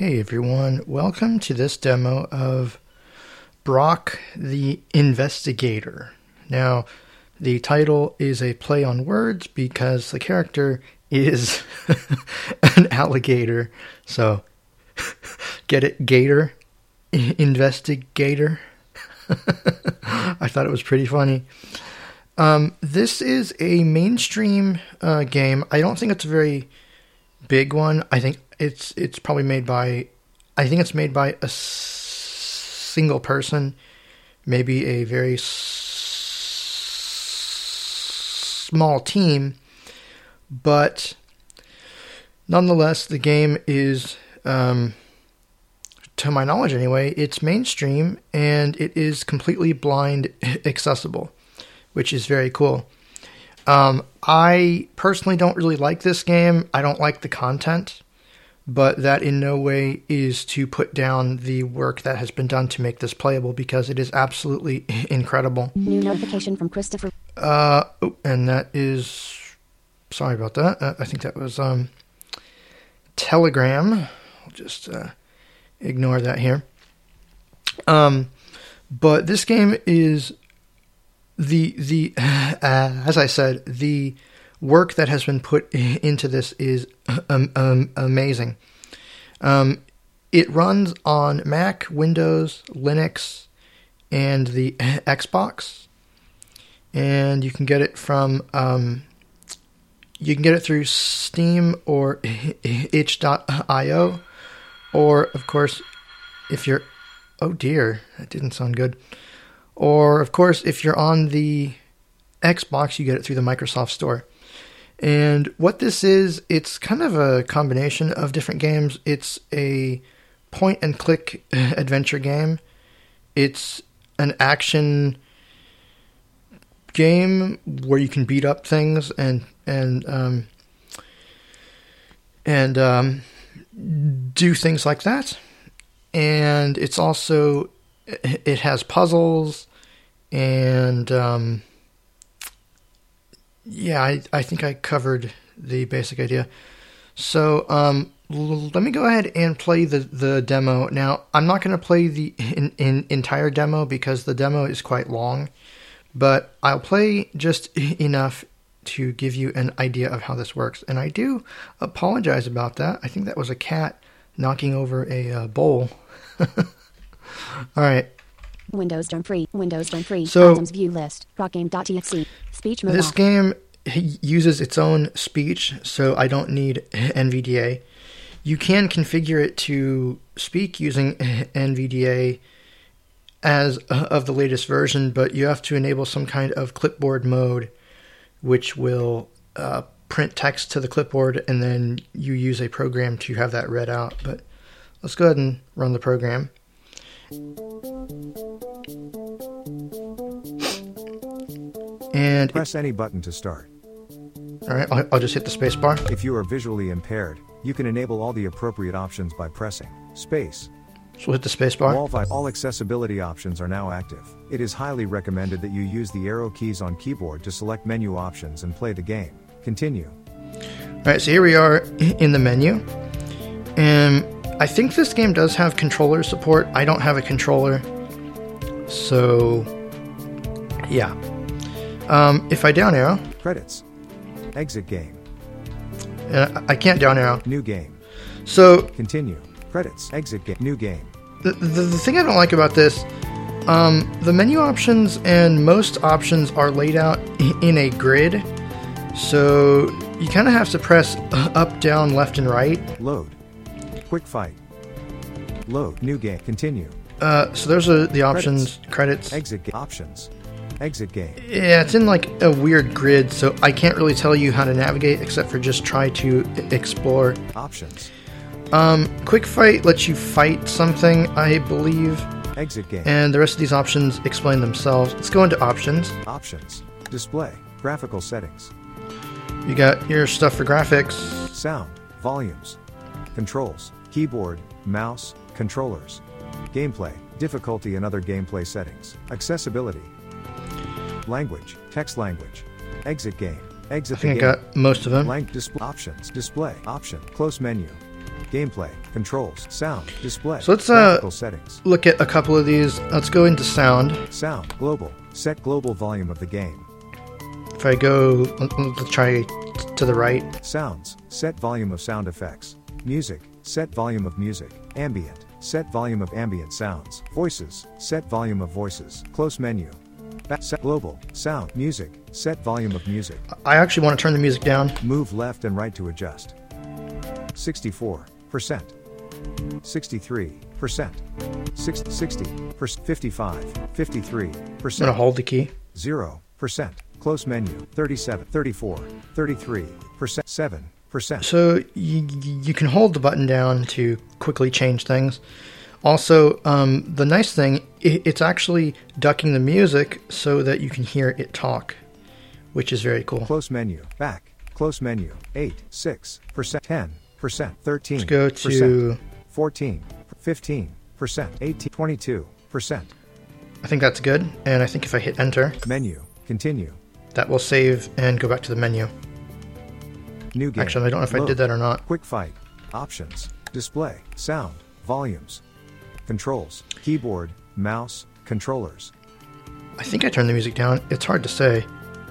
Hey everyone, welcome to this demo of Brock the Investigator. Now, the title is a play on words because the character is an alligator. So, get it? Gator? Investigator? I thought it was pretty funny. This is a mainstream game. I don't think it's a very big one. I think it's probably made by, I think it's made by a single person, maybe a very small team, but nonetheless, the game is, to my knowledge anyway, it's mainstream and it is completely blind accessible, which is very cool. I personally don't really like this game. I don't like the content, but that in no way is to put down the work that has been done to make this playable, because it is absolutely incredible. New notification from Christopher. And that is, sorry about that. I think that was Telegram. I'll just ignore that here. But this game is the as I said, the work that has been put into this is amazing. It runs on Mac, Windows, Linux, and the Xbox, and you can get it from through Steam or itch.io, or of course, if you're, oh dear, that didn't sound good. Or of course, if you're on the Xbox, you get it through the Microsoft Store. And what this is, it's kind of a combination of different games. It's a point-and-click adventure game. It's an action game where you can beat up things and do things like that. And it's also, it has puzzles, and yeah, I think I covered the basic idea. So let me go ahead and play the demo. Now, I'm not going to play the entire demo because the demo is quite long, but I'll play just enough to give you an idea of how this works. And I do apologize about that. I think that was a cat knocking over a bowl. All right. Windows Turn Free. Windows Turn Free. So, items view list. Rockgame.txt. Speech mode. This off. game uses its own speech, so I don't need NVDA. You can configure it to speak using NVDA as of the latest version, but you have to enable some kind of clipboard mode, which will print text to the clipboard, and then you use a program to have that read out. But let's go ahead and run the program. And press any button to start. All right, I'll just hit the space bar. If you are visually impaired, you can enable all the appropriate options by pressing space. So we'll hit the space bar. All accessibility options are now active. It is highly recommended that you use the arrow keys on keyboard to select menu options and play the game. Continue. All right, so here we are in the menu. And I think this game does have controller support. I don't have a controller. So, yeah. If I down arrow... Credits. Exit game. I can't down arrow. New game. So... Continue. Credits. Exit game. New game. The thing I don't like about this, the menu options and most options are laid out in a grid. So you kind of have to press up, down, left, and right. Load. Quick fight. Load. New game. Continue. So those are the options. Credits. Exit game. Options. Exit game. Yeah, it's in like a weird grid, so I can't really tell you how to navigate except for just try to explore. Options. Quick fight lets you fight something, I believe. Exit game. And the rest of these options explain themselves. Let's go into options. Options. Display. Graphical settings. You got your stuff for graphics. Sound. Volumes. Controls. Keyboard. Mouse. Controllers. Gameplay. Difficulty and other gameplay settings. Accessibility. Language. Text language. Exit game. Exit I think the game. I got most of them. Options. Display. Option. Close menu. gameplay, controls, sound, display, So let's, graphical settings, Look at a couple of these. Let's go into sound. sound, global, set global volume of the game, If I go, let's try to the right. sounds, set volume of sound effects, music, set volume of music, ambient, set volume of ambient sounds, voices, set volume of voices, close menu, back set global, sound, music, set volume of music, I actually want to turn the music down. move left and right to adjust. 64%, 63%, 60%, 55, 53%. I'm going to hold the key. 0%, close menu, 37, 34, 33%, 7%. So you can hold the button down to quickly change things. Also, the nice thing, it's actually ducking the music so that you can hear it talk, which is very cool. Close menu, back, close menu, 8, 6%, 10%, 13%. Let's go to, 14, 15%, 18, 22%. I think that's good. And I think if I hit enter, Menu, continue, that will save and go back to the menu. new game. Actually, I don't know if I load, did that or not. Quick fight, options, display, sound, volumes, controls, keyboard, mouse, controllers. I think I turned the music down. It's hard to say.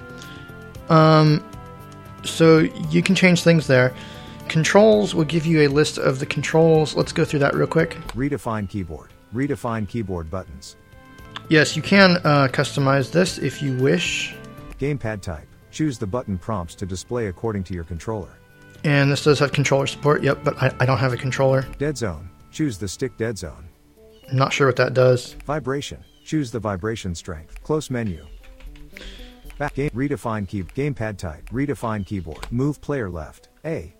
So you can change things there. Controls will give you a list of the controls. Let's go through that real quick. Redefine keyboard. Redefine keyboard buttons. Yes, you can customize this if you wish. Gamepad type. Choose the button prompts to display according to your controller. And this does have controller support. Yep, but I don't have a controller. Dead zone. Choose the stick dead zone. I'm not sure what that does. Vibration. Choose the vibration strength. Close menu. Back game. Redefine key. Gamepad type. Redefine keyboard. Move player left. A.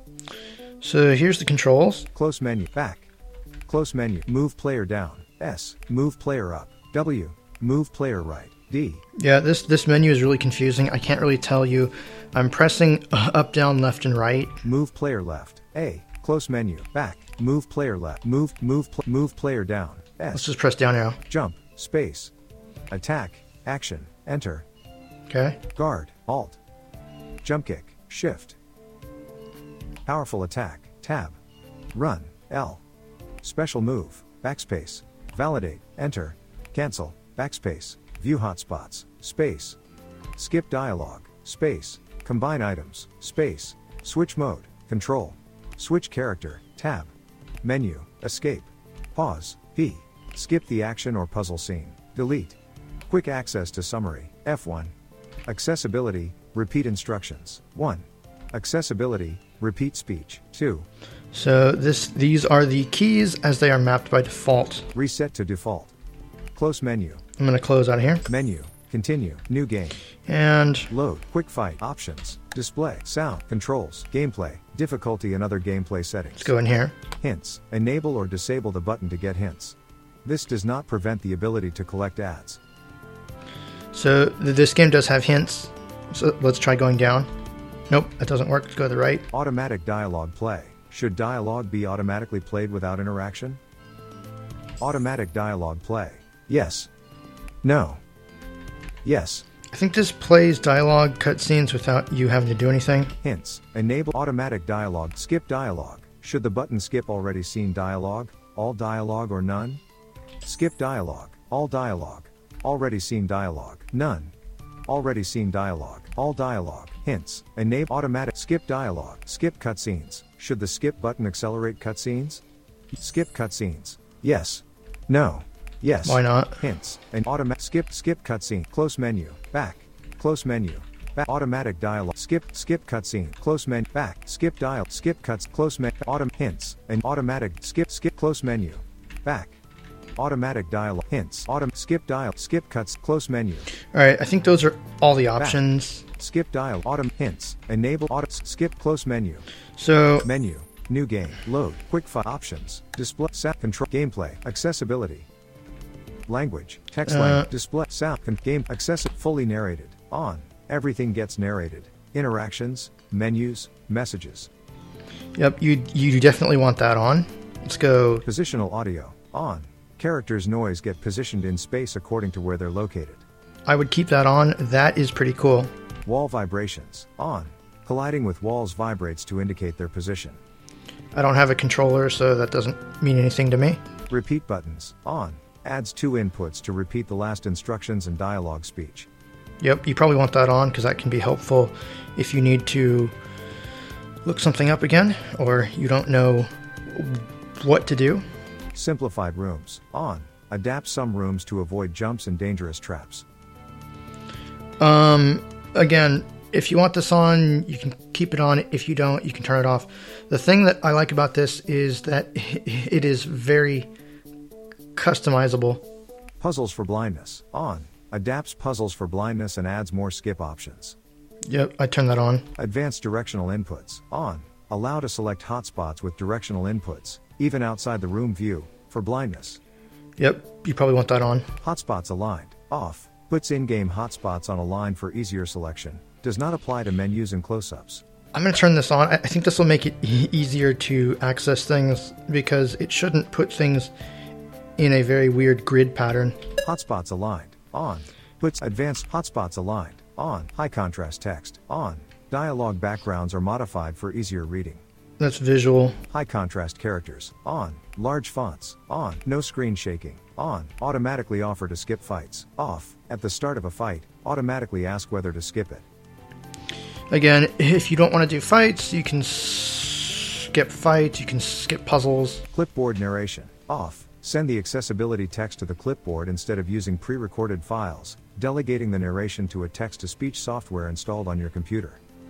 So here's the controls. Close menu. Back. Close menu. Move player down. S. Move player up. W. Move player right. D. Yeah, this menu is really confusing. I can't really tell you. I'm pressing up, down, left, and right. Move player left. A. Close menu. Back. Move player left. Move player down. Let's S. just press down arrow. Jump. Space. Attack. Action. Enter. Okay. Guard. Alt. Jump kick. Shift. Powerful attack. Tab. Run. L. Special move. Backspace. Validate. Enter. Cancel. Backspace. View hotspots. Space. Skip dialogue. Space. Combine items. Space. Switch mode. Control. Switch character. Tab. Menu. Escape. Pause. P. Skip the action or puzzle scene. Delete. Quick access to summary. F1. Accessibility. Repeat instructions. 1. Accessibility. Repeat speech. 2. So these are the keys as they are mapped by default. Reset to default. Close menu. I'm going to close out of here. Menu. Continue. New game. And Load. Quick fight. Options. Display. Sound. Controls. Gameplay. Difficulty and other gameplay settings. let's go in here. Hints. Enable or disable the button to get hints. This does not prevent the ability to collect ads. So this game does have hints. So let's try going down. Nope, that doesn't work. Let's go to the right. Automatic dialogue play. Should dialogue be automatically played without interaction? Automatic dialogue play. Yes. No. Yes. I think this plays dialogue cutscenes without you having to do anything. Hints. Enable automatic dialogue. Skip dialogue. Should the button skip already seen dialogue? All dialogue or none? Skip dialogue. All dialogue. Already seen dialogue. None. Already seen dialogue. All dialogue. Hints. Enable automatic skip dialogue. Skip cutscenes. Should the skip button accelerate cutscenes? Skip cutscenes. Yes. No. Yes. Why not? Hints. And automatic skip cutscene. Close menu. Back. Close menu. Back. Automatic dialogue. Skip cutscene. Close menu. Back. Skip dial. Skip cuts. Close menu. Hints. And automatic skip close menu. Back. Automatic dialogue. Hints. Skip dial. Skip cuts. Close menu. All right, I think those are all the options. Skip dial. Hints. Enable skip close menu. So Menu. New game. Load. Quick file. Options. Display. Sound. Control. Gameplay. Accessibility. Language. Text language. Display. Sound. Game. Fully narrated. On. Everything gets narrated. Interactions. Menus. Messages. yep, you definitely want that on. Let's go. Positional audio. On. Characters' noise get positioned in space according to where they're located. I would keep that on. That is pretty cool. Wall vibrations. On. Colliding with walls vibrates to indicate their position. I don't have a controller, so that doesn't mean anything to me. Repeat buttons, on. Adds 2 inputs to repeat the last instructions and dialogue speech. Yep, you probably want that on because that can be helpful if you need to look something up again or you don't know what to do. Simplified rooms, on. Adapt some rooms to avoid jumps and dangerous traps. Again, if you want this on, you can keep it on. If you don't, you can turn it off. The thing that I like about this is that it is very customizable. Puzzles for blindness, on. Adapts puzzles for blindness and adds more skip options. Yep, I turned that on. Advanced directional inputs, on. Allow to select hotspots with directional inputs, even outside the room view, for blindness. Yep, you probably want that on. Hotspots aligned, off. Puts in-game hotspots on a line for easier selection. Does not apply to menus and close-ups. I'm going to turn this on. I think this will make it easier to access things because it shouldn't put things in a very weird grid pattern. Hotspots aligned, on. Puts advanced hotspots aligned, on. High contrast text, on. Dialogue backgrounds are modified for easier reading. That's visual. High contrast characters, on. Large fonts, on. No screen shaking, on. Automatically offer to skip fights, off. At the start of a fight, automatically ask whether to skip it. Again, if you don't want to do fights, you can skip fights, you can skip puzzles. Clipboard narration, off. Send the accessibility text to the clipboard instead of using pre-recorded files, delegating the narration to a text-to-speech software installed on your computer.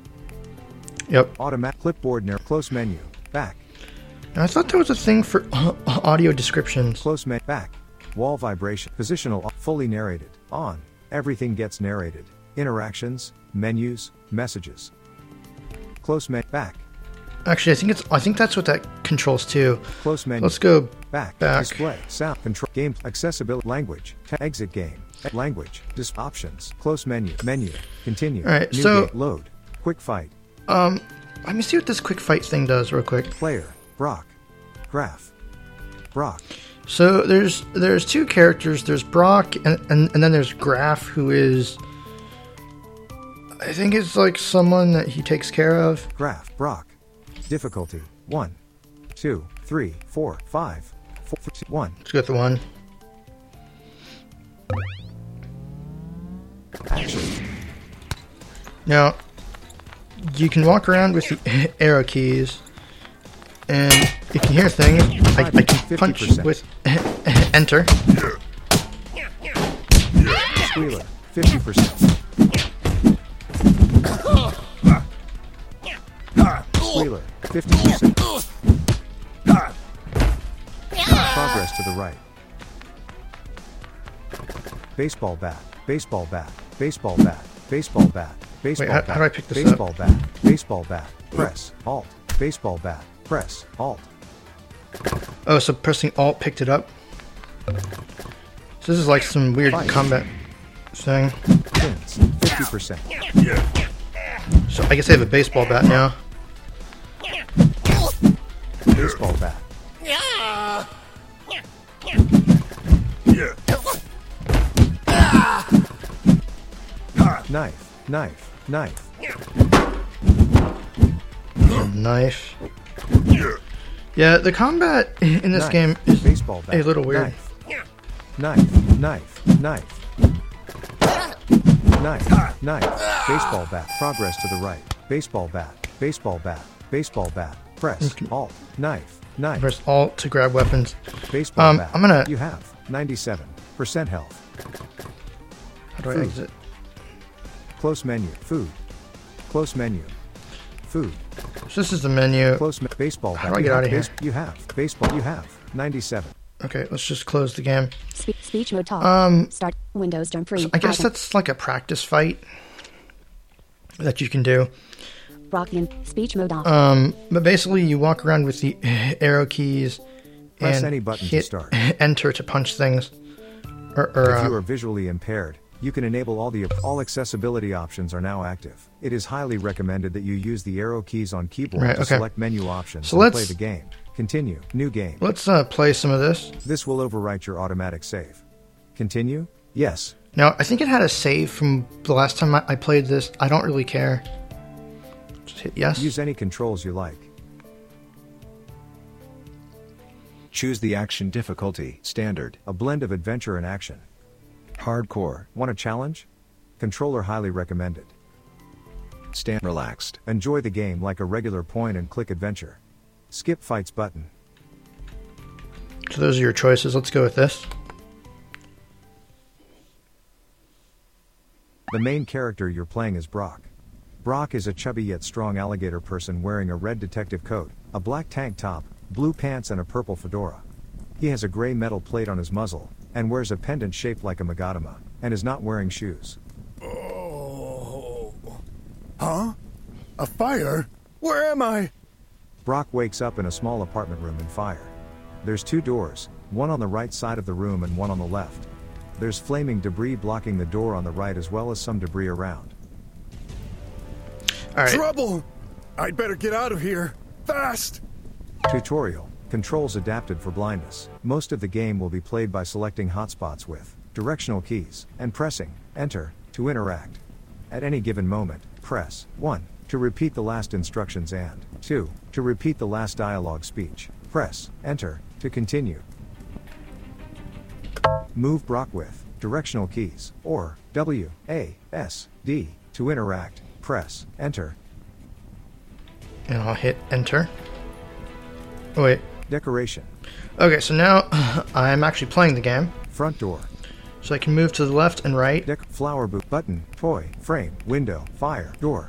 Yep. Automatic clipboard close menu, back. Now, I thought there was a thing for audio descriptions. Close menu, back. Wall vibration, positional, fully narrated, on. Everything gets narrated. Interactions, menus, messages. Close menu, back. Actually, I think that's what that controls too. Close menu. Let's go back. back. Display, sound, control, game, accessibility, language, exit game, language, options, close menu, continue. All right, new so game, load, quick fight. Let me see what this quick fight thing does real quick. Player, Brock, Graph, Brock. So there's 2 characters. There's Brock and then there's Graph, who is, I think it's like someone that he takes care of. Graph, Brock. Difficulty 1, 2, 3, 4, 5, 4, 1. Let's go with the 1. Action. Now, you can walk around with the arrow keys, and you can hear things. I can punch 50%. with enter. Squealer, 50%. Squealer, 50%. Progress to the right. Baseball bat, baseball bat, baseball bat, baseball bat, baseball bat. How do I pick this baseball up? bat, baseball bat, press, alt, baseball bat, press, alt. Oh, so pressing Alt picked it up. So this is like some weird Fight. combat thing. Pins, 50%. So I guess I have a baseball bat now. Baseball bat. Knife, knife, knife. Knife. Yeah, the combat in this Knife. game is Baseball bat. a little weird. Knife, knife, knife. Knife, knife. Baseball bat. Progress to the right. Baseball bat. Baseball bat. Baseball bat. Press. Okay. Alt. Knife. Knife. Press Alt to grab weapons. Baseball bat. I'm gonna- You have 97% health. How do I Food. exit? Close menu. Food. Close menu. Food. So this is the menu. Close baseball bat. How do I You get have out of here? You have baseball. You have 97. Okay, let's just close the game. Speech mode talk. Start Windows Germ free. So I guess Icon. that's like a practice fight that you can do. Rockian. Speech mode off. But basically, you walk around with the arrow keys Press and any button to hit start. enter to punch things. If you are visually impaired, you can enable all accessibility options are now active. It is highly recommended that you use the arrow keys on keyboard Right, to okay. select menu options So and play let's- the game. Continue. New game. Let's play some of this. This will overwrite your automatic save. Continue? Yes. Now, I think it had a save from the last time I played this. I don't really care. Just hit yes. Use any controls you like. Choose the action difficulty, standard, a blend of adventure and action. Hardcore, want a challenge? Controller highly recommended. Stand relaxed, enjoy the game like a regular point and click adventure. Skip fights button. So those are your choices. Let's go with this. The main character you're playing is Brock. Brock is a chubby yet strong alligator person wearing a red detective coat, a black tank top, blue pants and a purple fedora. He has a gray metal plate on his muzzle, and wears a pendant shaped like a Magadama, and is not wearing shoes. Oh. Huh? A fire? Where am I? Brock wakes up in a small apartment room in fire. There's 2 doors, one on the right side of the room and one on the left. There's flaming debris blocking the door on the right as well as some debris around. All right. Trouble! I'd better get out of here. Fast! Tutorial. Controls adapted for blindness. Most of the game will be played by selecting hotspots with directional keys and pressing Enter to interact. At any given moment, press 1 to repeat the last instructions and 2 to repeat the last dialogue speech. Press Enter to continue. Move Brock with directional keys or W, A, S, D to interact. Press Enter. And I'll hit Enter. Oh, wait. Decoration. Okay, so now I'm actually playing the game. Front door. So I can move to the left and right. Flower boot. Button. Toy. Frame. Window. Fire. Door.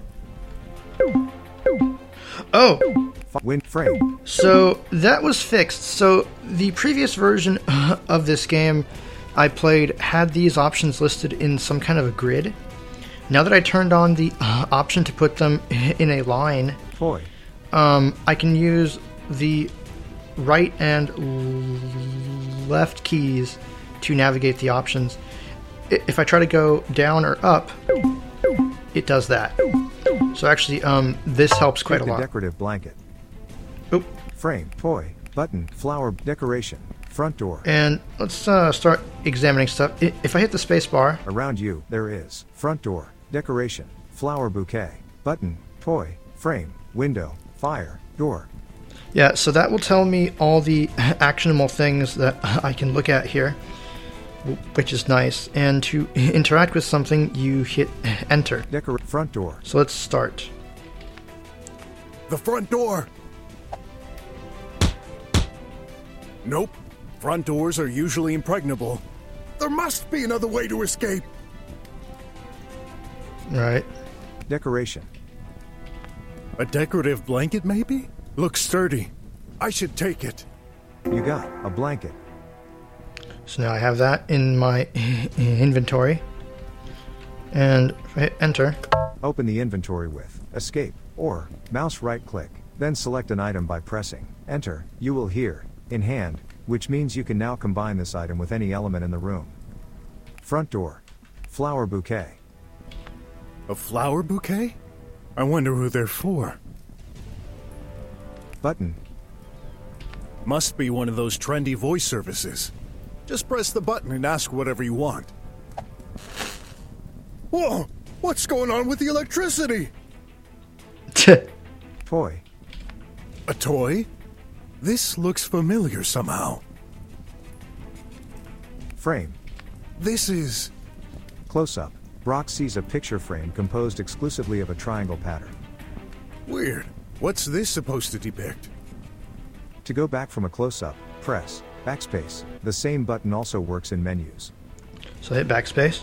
Oh! Frame. So that was fixed. So the previous version of this game I played had these options listed in some kind of a grid. Now that I turned on the option to put them in a line, Toy. I can use the right and left keys to navigate the options. If I try to go down or up, it does that. So actually, this helps quite a lot. Decorative blanket. Oop. Frame. Toy. Button. Flower. Decoration. Front door. And let's start examining stuff. If I hit the space bar, around you, there is front door. Decoration. Flower bouquet. Button. Toy. Frame. Window. Fire. Door. Yeah, so that will tell me all the actionable things that I can look at here, which is nice. And to interact with something, you hit Enter. Front door. So let's start. The front door! Nope. Front doors are usually impregnable. There must be another way to escape. Right. Decoration. A decorative blanket, maybe? Looks sturdy. I should take it. You got a blanket. So now I have that in my inventory. And if I hit Enter. Open the inventory with Escape or mouse right click, then select an item by pressing Enter. You will hear in hand, which means you can now combine this item with any element in the room. Front door. Flower bouquet. A flower bouquet? I wonder who they're for. Button. Must be one of those trendy voice services. Just press the button and ask whatever you want. Whoa! What's going on with the electricity? Toy. A toy? This looks familiar somehow. Frame. This is... Close-up. Brock sees a picture frame composed exclusively of a triangle pattern. Weird. What's this supposed to depict? To go back from a close-up, press backspace. The same button also works in menus. So hit backspace.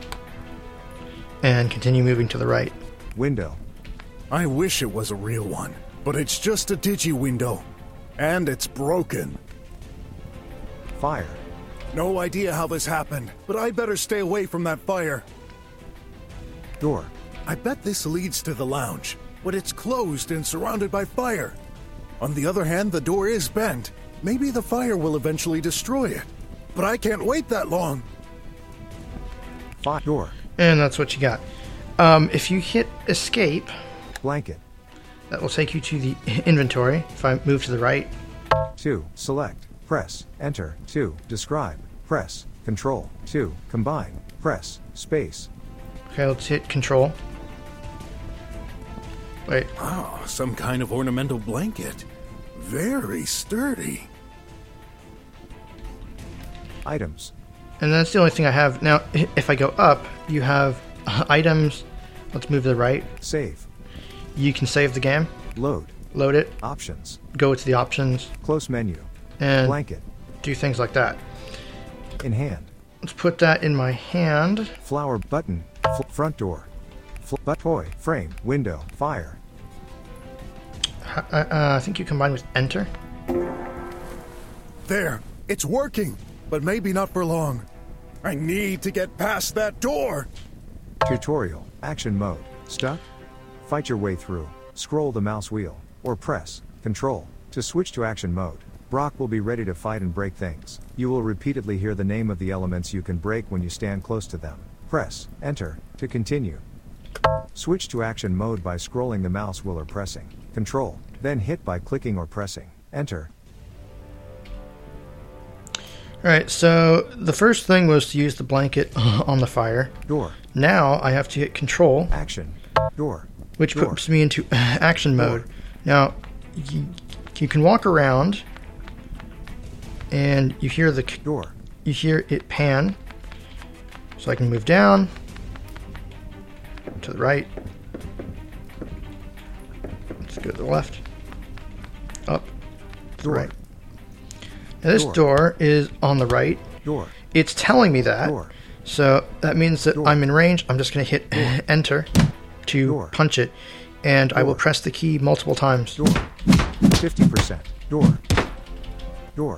And continue moving to the right. Window. I wish it was a real one, but it's just a digi window. And it's broken. Fire. No idea how this happened, but I better stay away from that fire. Door. I bet this leads to the lounge, but it's closed and surrounded by fire. On the other hand, the door is bent. Maybe the fire will eventually destroy it. But I can't wait that long. Door. And that's what you got. If you hit Escape... Blanket. That will take you to the inventory. If I move to the right... 2. Select. Press. Enter. 2. Describe. Press. Control. 2. Combine. Press. Space. Okay, let's hit Control. Wait. Oh, some kind of ornamental blanket. Very sturdy. Items. And that's the only thing I have. Now, if I go up, you have items. Let's move to the right. Save. You can save the game. Load. Load it. Options. Go to the options. Close menu. And Blanket. do things like that. In hand. Let's put that in my hand. Flower button. Front door. Toy. Frame. Window. Fire. I think you combine with enter. There, it's working, but maybe not for long. I need to get past that door. Tutorial. Action mode. Stuck? Fight your way through. Scroll the mouse wheel. Or press Control to switch to action mode. Brock will be ready to fight and break things. You will repeatedly hear the name of the elements you can break when you stand close to them. Press Enter to continue. Switch to action mode by scrolling the mouse wheel or pressing Control, then hit by clicking or pressing Enter. Alright, so the first thing was to use the blanket on the fire. Door. Now I have to hit Control. Action. Door. Which Door. puts me into action mode. Now, you can walk around, and you hear the door. You hear it pan. So I can move down, to the right. Let's go to the left, up, to the right. Now this door is on the right. Door. It's telling me that. Door. So that means that I'm in range. I'm just going to hit enter to punch it. And I will press the key multiple times. Door. 50%. Door. Door.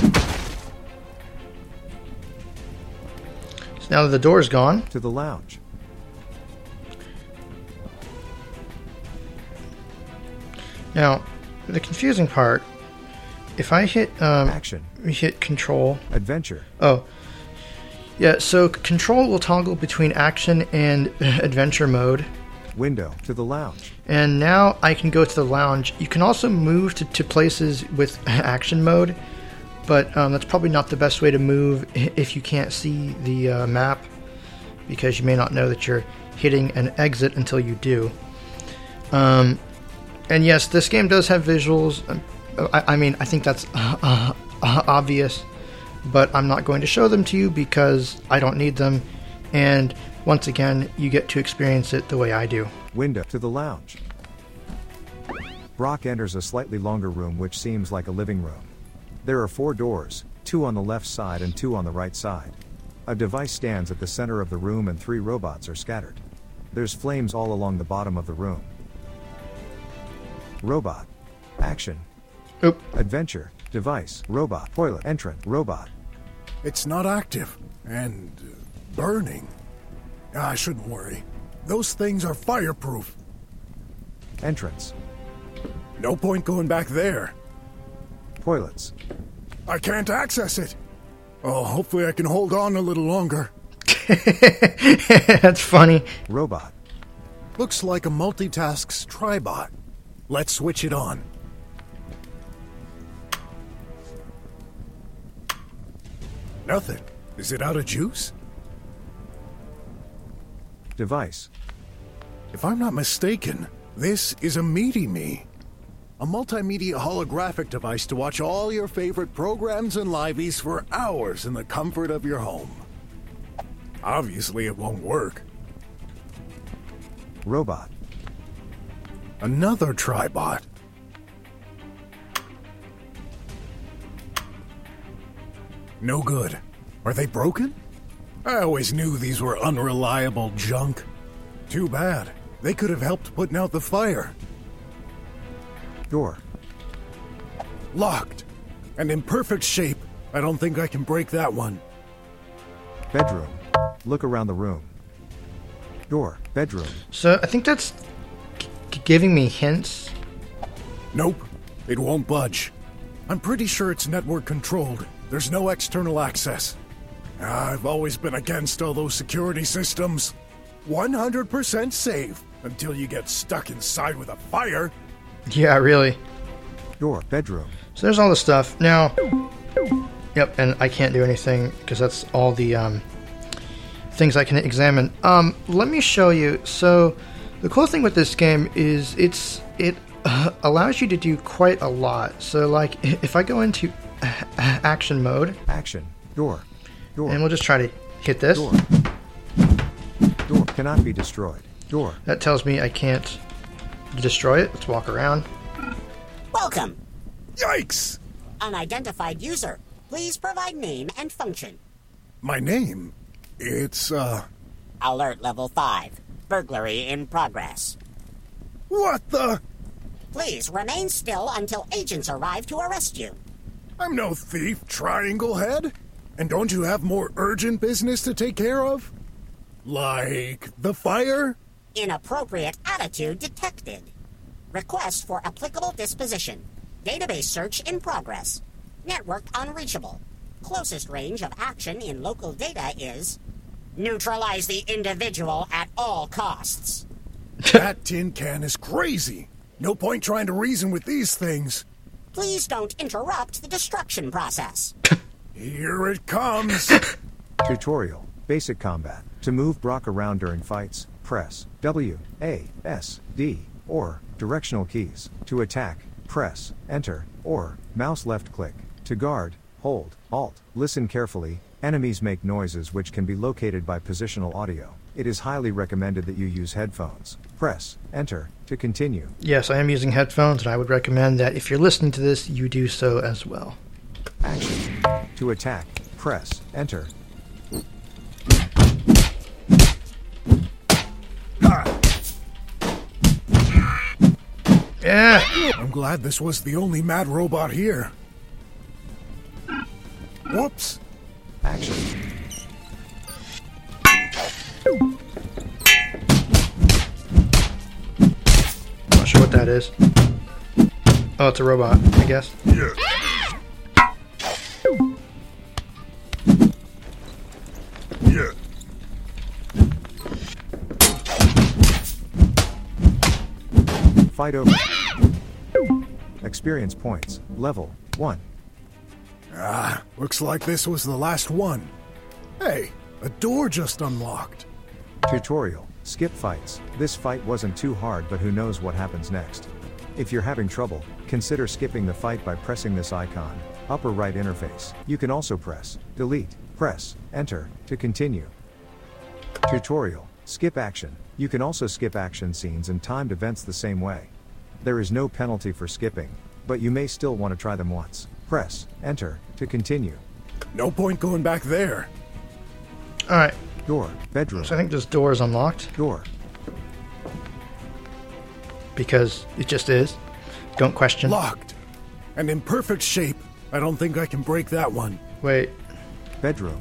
So now that the door is gone. To the lounge. Now, the confusing part, if I hit action, hit Control. Adventure. Oh. Yeah, so Control will toggle between action and adventure mode. Window to the lounge. And now I can go to the lounge. You can also move to places with action mode, but that's probably not the best way to move if you can't see the map, because you may not know that you're hitting an exit until you do. And yes, this game does have visuals. I mean, I think that's obvious, but I'm not going to show them to you because I don't need them. And once again, you get to experience it the way I do. Window to the lounge. Brock enters a slightly longer room which seems like a living room. There are 4 doors, 2 on the left side and 2 on the right side. A device stands at the center of the room and 3 robots are scattered. There's flames all along the bottom of the room. Robot. Action. Oop. Adventure. Device. Robot. Toilet. Entrance. Robot. It's not active. And burning. I shouldn't worry. Those things are fireproof. Entrance. No point going back there. Toilets. I can't access it. Oh, hopefully I can hold on a little longer. That's funny. Robot. Looks like a multitasks tribot. Let's switch it on. Nothing. Is it out of juice? Device. If I'm not mistaken, this is a Meaty-Me. A multimedia holographic device to watch all your favorite programs and liveys for hours in the comfort of your home. Obviously, it won't work. Robot. Another tribot. No good. Are they broken? I always knew these were unreliable junk. Too bad. They could have helped putting out the fire. Door. Locked. And in perfect shape. I don't think I can break that one. Bedroom. Look around the room. Door. Bedroom. So I think that's giving me hints. Nope. It won't budge. I'm pretty sure it's network controlled. There's no external access. I've always been against all those security systems. 100% safe until you get stuck inside with a fire. Yeah, really. Door. Bedroom. So there's all the stuff. Now, yep, and I can't do anything because that's all the things I can examine. Let me show you. So the cool thing with this game is it allows you to do quite a lot. So like if I go into action mode. Action. Door. Door. And we'll just try to hit this. Door. Door cannot be destroyed. Door. That tells me I can't destroy it. Let's walk around. Welcome. Yikes! Unidentified user. Please provide name and function. My name? It's, Alert level 5. Burglary in progress. What the? Please remain still until agents arrive to arrest you. I'm no thief, Triangle Head. And don't you have more urgent business to take care of? Like the fire? Inappropriate attitude detected. Request for applicable disposition. Database search in progress. Network unreachable. Closest range of action in local data is neutralize the individual at all costs. That tin can is crazy. No point trying to reason with these things. Please don't interrupt the destruction process. Here it comes. Tutorial. Basic combat. To move Brock around during fights, press W, A, S, D, or directional keys. To attack, press Enter, or mouse left click. To guard, hold Alt. Listen carefully. Enemies make noises which can be located by positional audio. It is highly recommended that you use headphones. Press Enter to continue. Yes, I am using headphones, and I would recommend that if you're listening to this, you do so as well. Action. To attack, press Enter. Yeah! I'm glad this was the only mad robot here. Whoops. Action. Not sure what that is. Oh, it's a robot, I guess. Yeah. Yeah. Fight over. Experience points. Level 1. Looks like this was the last one. Hey, a door just unlocked. Tutorial. Skip fights. This fight wasn't too hard, but who knows what happens next. If you're having trouble, consider skipping the fight by pressing this icon, upper right interface. You can also press Delete, press Enter to continue. Tutorial. Skip action. You can also skip action scenes and timed events the same way. There is no penalty for skipping, but you may still want to try them once. Press Enter to continue. No point going back there. Alright, Door. Bedroom. so I think this door is unlocked, Door. because it just is. Don't question. Locked. And in perfect shape. I don't think I can break that one. Wait. Bedroom.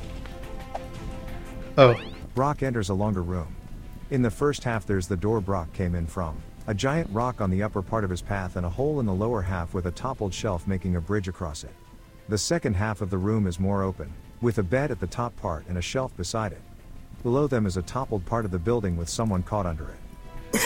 Oh, Brock enters a longer room. In the first half there's the door Brock came in from. A giant rock on the upper part of his path and a hole in the lower half with a toppled shelf making a bridge across it. The second half of the room is more open, with a bed at the top part and a shelf beside it. Below them is a toppled part of the building with someone caught under it.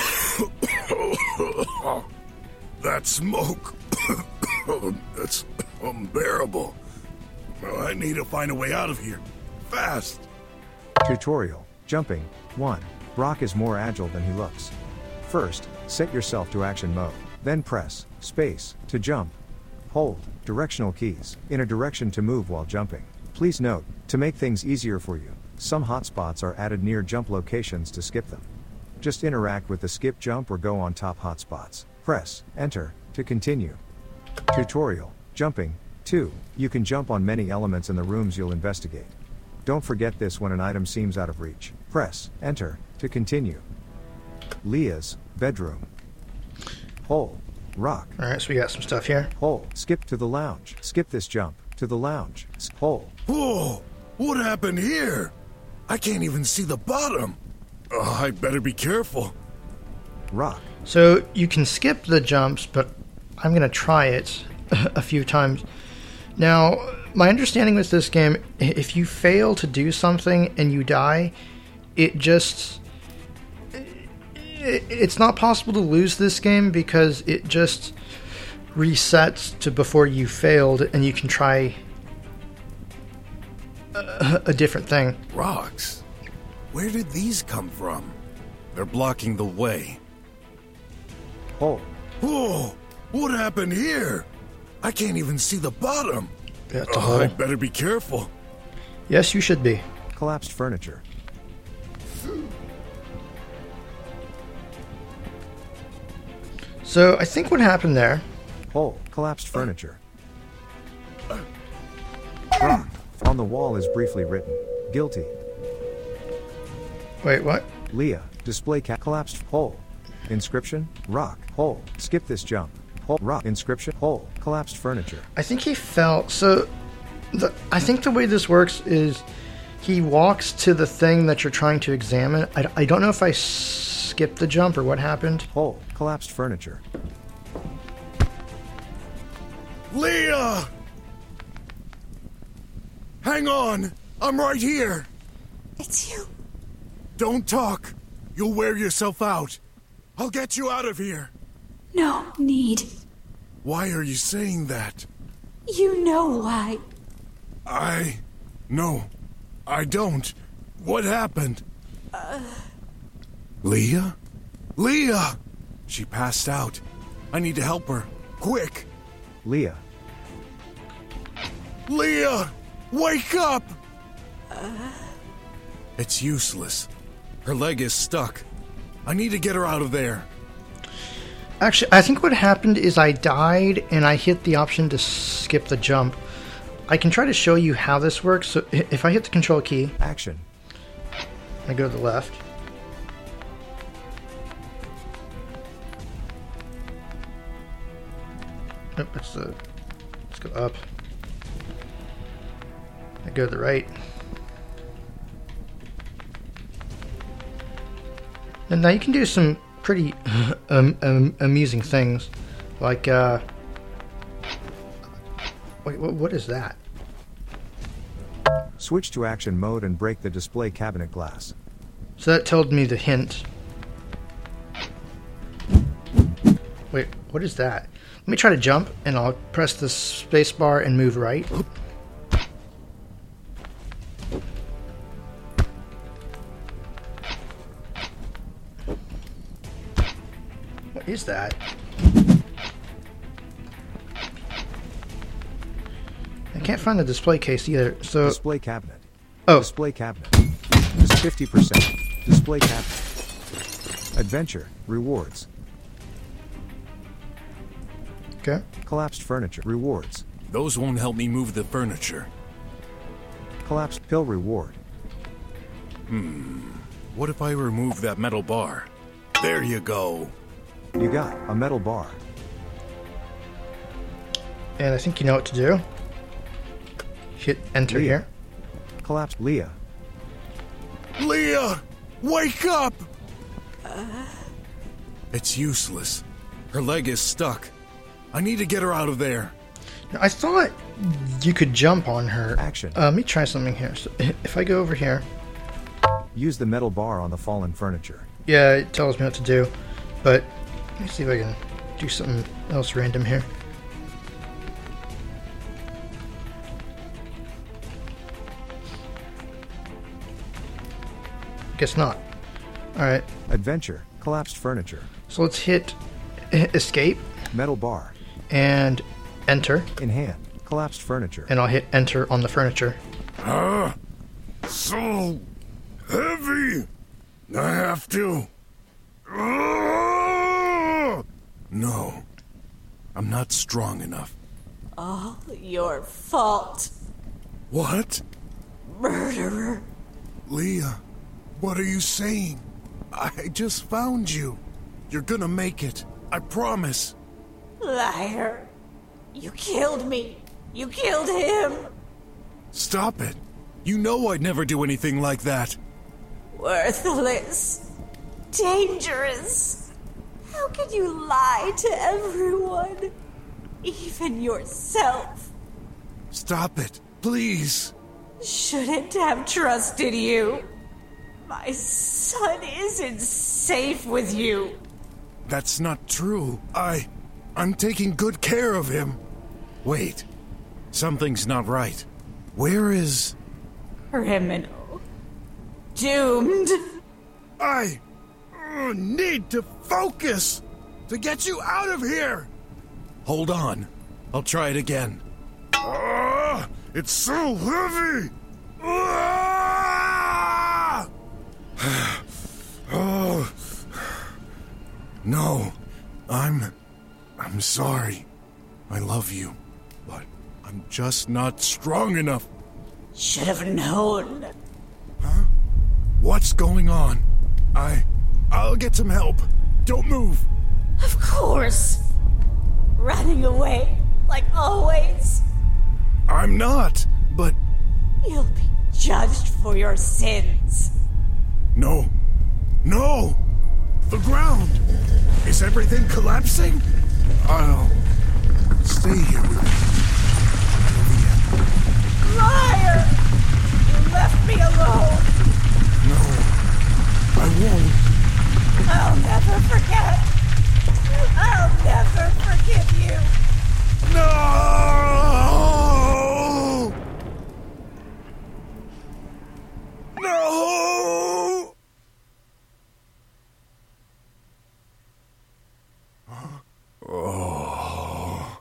That smoke. That's unbearable. I need to find a way out of here. Fast. Tutorial. Jumping. 1. Brock is more agile than he looks. First, set yourself to action mode. Then press space to jump. Hold directional keys in a direction to move while jumping. Please note, to make things easier for you, some hotspots are added near jump locations to skip them. Just interact with the skip jump or go on top hotspots. Press Enter to continue. Tutorial. Jumping. 2. You can jump on many elements in the rooms you'll investigate. Don't forget this when an item seems out of reach. Press Enter to continue. Leah's bedroom. Hole. Rock. alright, so we got some stuff here. Hole. Skip to the lounge. Skip this jump. To the lounge. Hole. Whoa! What happened here? I can't even see the bottom. I better be careful. Rock. So you can skip the jumps, but I'm going to try it a few times. Now, my understanding with this game, if you fail to do something and you die, it's not possible to lose this game because it just resets to before you failed and you can try a different thing. Rocks? Where did these come from? They're blocking the way. Hole. Whoa! What happened here? I can't even see the bottom. That's a hole. I better be careful. Yes, you should be. Collapsed furniture. So I think what happened there... Hole. Collapsed furniture. On the wall is briefly written, guilty. Wait, what? Leah. Display collapsed. Hole. Inscription. Rock. Hole. Skip this jump. Hole. Rock. Inscription. Hole. Collapsed furniture. I think he fell. So I think the way this works is he walks to the thing that you're trying to examine. I don't know if I skipped the jump or what happened. Hole. Collapsed furniture. Leah! Hang on! I'm right here! It's you. Don't talk! You'll wear yourself out. I'll get you out of here. No need. Why are you saying that? You know why. No, I don't. What happened? Leah? Leah! She passed out. I need to help her. Quick! Leah. Leah! Wake up! It's useless. Her leg is stuck. I need to get her out of there. Actually, I think what happened is I died and I hit the option to skip the jump. I can try to show you how this works. So if I hit the control key... Action. I go to the left. Nope, let's go up. I go to the right. And now you can do some pretty amusing things. Like, wait, what is that? Switch to action mode and break the display cabinet glass. So that told me the hint. Wait, what is that? Let me try to jump, and I'll press the space bar and move right. What is that? I can't find the display case either, so... Display cabinet. Oh. Display cabinet. Just 50%. Display cabinet. Adventure. Rewards. Okay. Collapsed furniture. Rewards. Those won't help me move the furniture. Collapsed pill reward. What if I remove that metal bar? There you go. You got a metal bar. And I think you know what to do. Hit enter Leah. here. Collapsed Leah. Leah! Wake up! It's useless. Her leg is stuck. I need to get her out of there. I thought you could jump on her. Action. Let me try something here. So if I go over here... Use the metal bar on the fallen furniture. Yeah, it tells me what to do. But let me see if I can do something else random here. Guess not. Alright, Adventure. Collapsed furniture. so let's hit escape Metal bar. and enter. In hand. Collapsed furniture. And I'll hit enter on the furniture. So heavy. I have to. No. I'm not strong enough. All your fault, What? murderer. Leah, what are you saying? I just found you. You're gonna make it. I promise. Liar. You killed me. You killed him. Stop it. You know I'd never do anything like that. Worthless. Dangerous. How can you lie to everyone? Even yourself. Stop it, please. Shouldn't have trusted you. My son isn't safe with you. That's not true. I'm taking good care of him. Wait. Something's not right. Where is... Criminal. Doomed. I need to focus to get you out of here. Hold on. I'll try it again. It's so heavy. Oh. No, I'm sorry. I love you, but I'm just not strong enough. Should have known. Huh? What's going on? I'll get some help. Don't move. Of course. Running away, like always. I'm not, but... You'll be judged for your sins. No. No! The ground! Is everything collapsing? I'll stay here with you. Liar! You left me alone. No, I won't. I'll never forget. I'll never forgive you. No! No! Oh.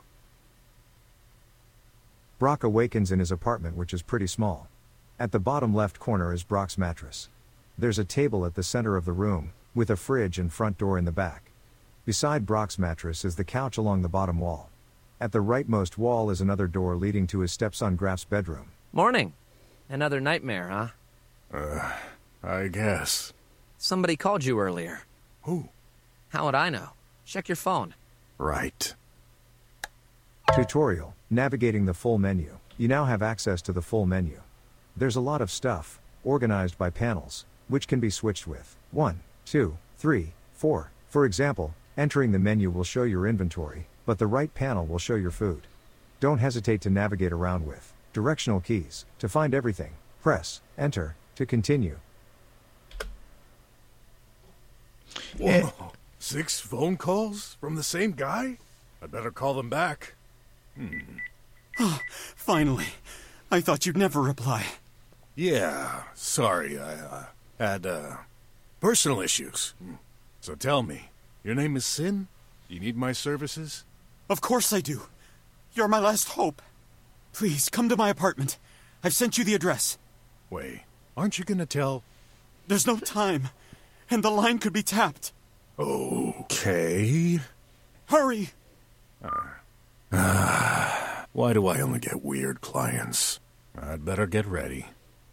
Brock awakens in his apartment, which is pretty small. At the bottom left corner is Brock's mattress. There's a table at the center of the room, with a fridge and front door in the back. Beside Brock's mattress is the couch along the bottom wall. At the rightmost wall is another door leading to his stepson Graf's bedroom. Morning. Another nightmare, huh? I guess. Somebody called you earlier. Who? How would I know? Check your phone. Right. Tutorial: navigating the full menu. You now have access to the full menu. There's a lot of stuff, organized by panels, which can be switched with 1, 2, 3, 4. For example, entering the menu will show your inventory, but the right panel will show your food. Don't hesitate to navigate around with directional keys. To find everything, press Enter to continue. Whoa. 6 phone calls from the same guy? I'd better call them back. Oh, finally. I thought you'd never reply. Yeah, sorry, I had personal issues. So tell me, your name is Sin? You need my services? Of course I do. You're my last hope. Please, come to my apartment. I've sent you the address. Wait, aren't you gonna tell? There's no time, and the line could be tapped. Okay. Hurry! Why do I only get weird clients? I'd better get ready.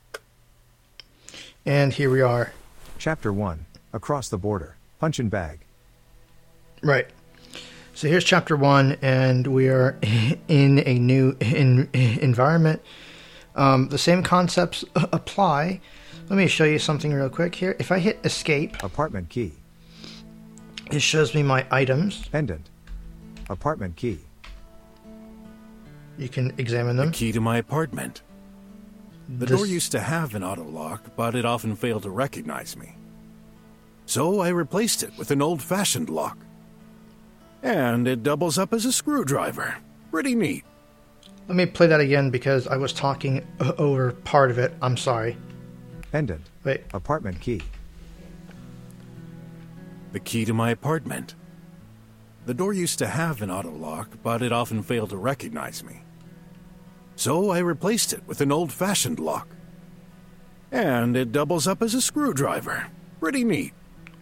And here we are. Chapter 1. Across the Border. Punch and Bag. Right. So here's Chapter 1, and we are in a new environment. The same concepts apply. Let me show you something real quick here. If I hit Escape... Apartment key. It shows me my items. Pendant. Apartment key. You can examine them. The key to my apartment. The door used to have an auto lock, but it often failed to recognize me. So I replaced it with an old-fashioned lock. And it doubles up as a screwdriver. Pretty neat. Let me play that again because I was talking over part of it. I'm sorry. Pendant. Wait. Apartment key. The key to my apartment. The door used to have an auto lock, but it often failed to recognize me. So I replaced it with an old-fashioned lock. And it doubles up as a screwdriver. Pretty neat.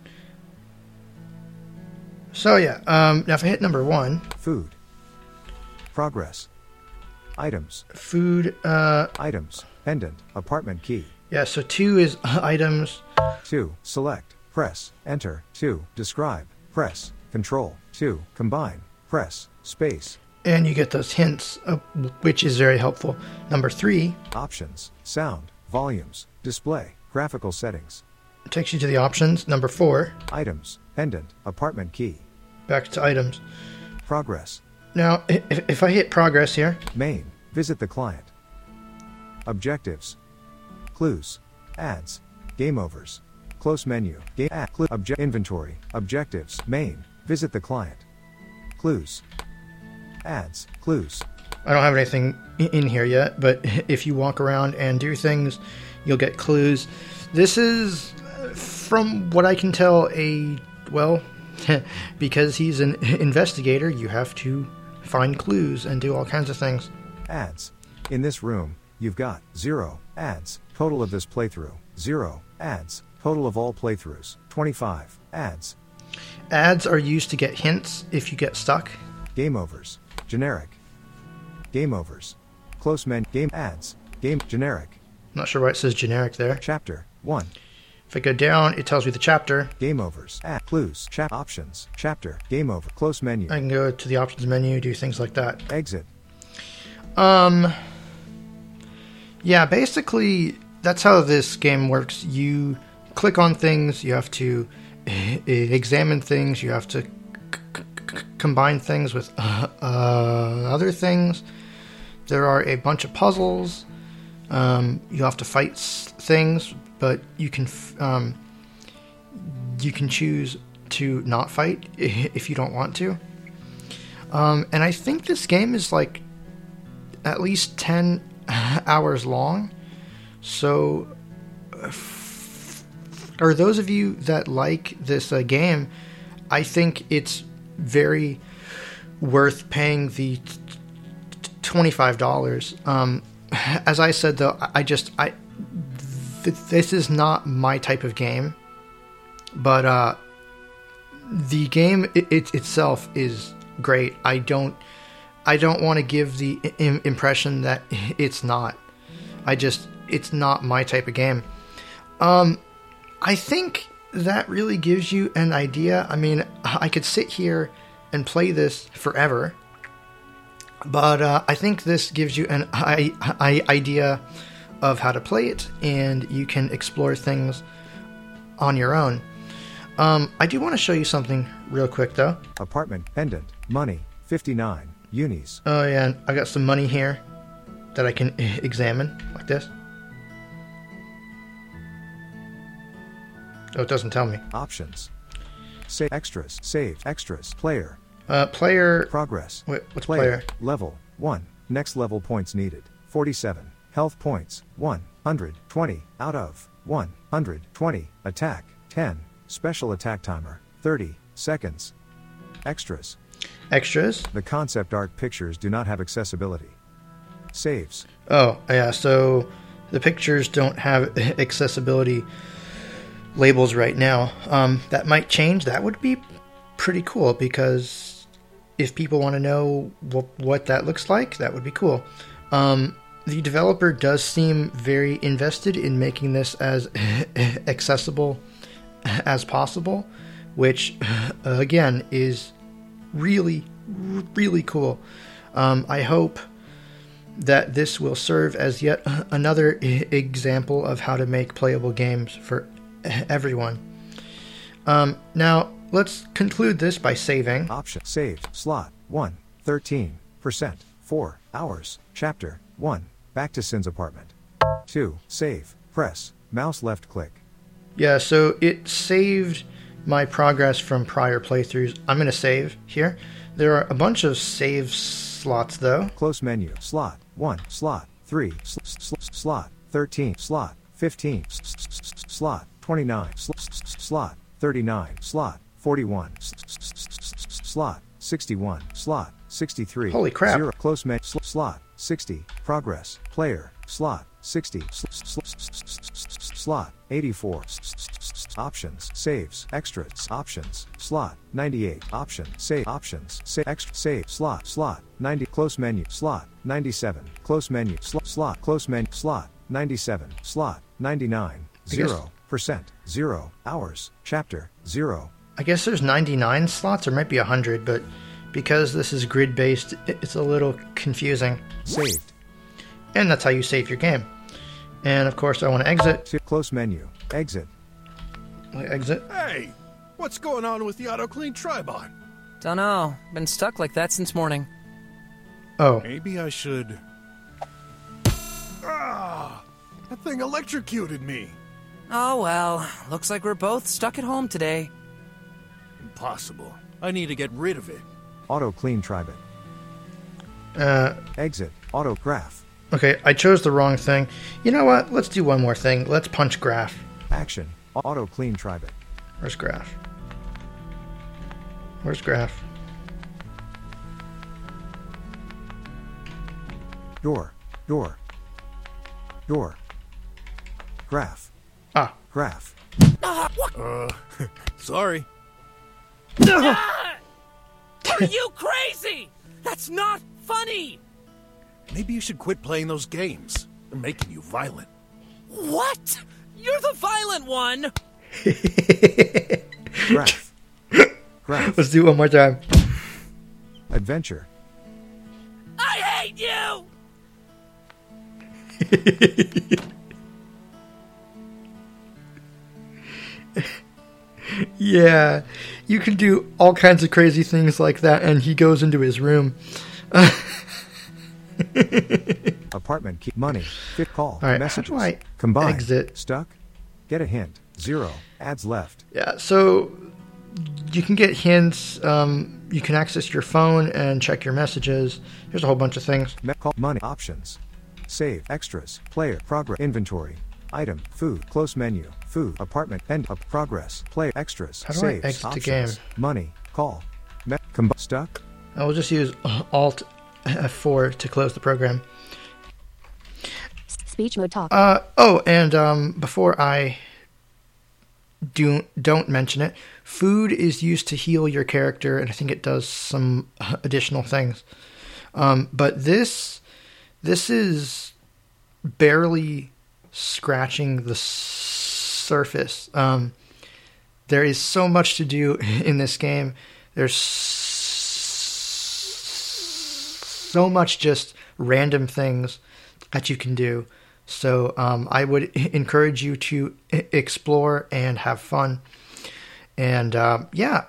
So yeah, now if I hit number 1... Food. Progress. Items. Food, Items. Pendant. Apartment key. Yeah, so 2 is items. 2. Select. Press. Enter. 2. Describe. Press. Control. 2. Combine. Press. Space. And you get those hints, which is very helpful. Number 3. Options. Sound. Volumes. Display. Graphical settings. Takes you to the options. Number 4. Items. Pendant. Apartment key. Back to items. Progress. Now, if I hit progress here. Main. Visit the client. Objectives. Clues. Ads. Game overs. Close menu. Game ad. Inventory. Objectives. Main. Visit the client. Clues. Ads. Clues. I don't have anything in here yet, but if you walk around and do things, you'll get clues. This is, from what I can tell, because he's an investigator, you have to find clues and do all kinds of things. Ads. In this room, You've got 0 ads. Total of this playthrough 0 ads. Total of all playthroughs 25 ads. Ads are used to get hints if you get stuck. Game overs. Generic. Game overs. Close menu. Game ads. Game generic. Not sure why it says generic there. Chapter 1. If I go down, it tells me the chapter. Game overs. Ad. Clues. Chat options. Chapter. Game over. Close menu. I can go to the options menu, do things like that. Exit. Yeah, basically, that's how this game works. You click on things, you have to examine things, you have to combine things with other things. There are a bunch of puzzles. You have to fight things, but you can choose to not fight if you don't want to. And I think this game is like at least 10 hours long. So, for those of you that like this game, I think it's very worth paying the $25. As I said, though, this is not my type of game, but the game itself is great. I don't want to give the impression that it's not. It's not my type of game. I think that really gives you an idea. I mean, I could sit here and play this forever, but I think this gives you an idea of how to play it, and you can explore things on your own. I do want to show you something real quick, though. Apartment, pendant, money, 59, unis. Oh, yeah, and I got some money here that I can examine, like this. Oh, it doesn't tell me. Options. Save extras. Save extras. Player. Player. Progress. Wait, what's player? Level 1. Next level points needed. 47. Health points. 120. Out of 120. Attack. 10. Special attack timer. 30 seconds. Extras. Extras? The concept art pictures do not have accessibility. Saves. Oh, yeah, so the pictures don't have accessibility labels right now. That might change. That would be pretty cool, because if people want to know what that looks like, that would be cool. The developer does seem very invested in making this as accessible as possible, which again is really, really cool. I hope that this will serve as yet another example of how to make playable games for everyone. Now, let's conclude this by saving. Option. Saved. Slot 1. 13%. 4 hours. Chapter 1. Back to Sin's apartment. 2. Save. Press. Mouse left click. Yeah, so it saved my progress from prior playthroughs. I'm going to save here. There are a bunch of save slots, though. Close menu. Slot 1. Slot 3. Slot 13. Slot 15. Slot 29. Slot 39. Slot 41. Slot 61. Slot 63. Holy crap. 0. Close menu. Slot 60. Progress. Player. Slot 60. Slot 84. Options. Saves. Extras. Options. Slot 98. Option. Save. Options. Save. Extra. Save. Slot 90. Close menu. Slot 97. Close menu. Slot. Close menu. Slot 97. Slot 99. 0%. 0 hours. Chapter 0. I guess there's 99 slots, or might be 100, but because this is grid-based, it's a little confusing. Saved. And that's how you save your game. And of course, I want to exit. Close menu. Exit. Exit. Hey, what's going on with the auto-clean tribot? Dunno. Been stuck like that since morning. Oh. Maybe I should... Ah! That thing electrocuted me. Oh well. Looks like we're both stuck at home today. Impossible. I need to get rid of it. Auto clean tribot. Exit. Auto graph. Okay, I chose the wrong thing. You know what? Let's do one more thing. Let's punch graph. Action. Auto clean tribot. Where's graph? Where's graph? Door. Door. Graph. Ah. Graph. Sorry. Are you crazy? That's not funny! Maybe you should quit playing those games. They're making you violent. What? You're the violent one! Graph. Graph. Let's do it one more time. Adventure. I hate you! Yeah, you can do all kinds of crazy things like that, and he goes into his room. Apartment key. Money. Fit call. All right, Messages. how do I Combine. exit? Stuck. Get a hint. 0. Ads left. Yeah, so you can get hints. You can access your phone and check your messages. There's a whole bunch of things. Call. Money. Options. Save. Extras. Player. Progress. Inventory. Item. Food. Close menu. Food. Apartment. End of progress. Play. Extras. How do I Saves. exit the Options. game? Money. Call. Stuck. I will just use Alt F4 to close the program. Speech mode talk. And before I don't mention it, food is used to heal your character, and I think it does some additional things. But this is barely scratching the surface. There is so much to do in this game. There's so much just random things that you can do. So I would encourage you to explore and have fun. And I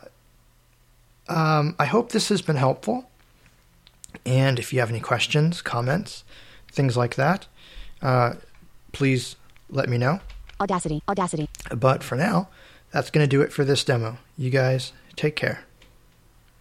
hope this has been helpful. And if you have any questions, comments, things like that, please let me know. Audacity. But for now, that's going to do it for this demo. You guys take care.